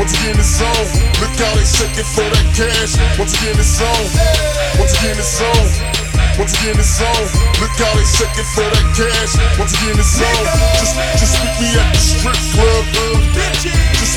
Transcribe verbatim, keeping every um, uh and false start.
Once again it's on. Look how they shaking for that cash. Once again it's on. Once again it's on. Once again it's on. Look how they shaking for that cash. Once again it's on. Just, just meet me at the strip club. Just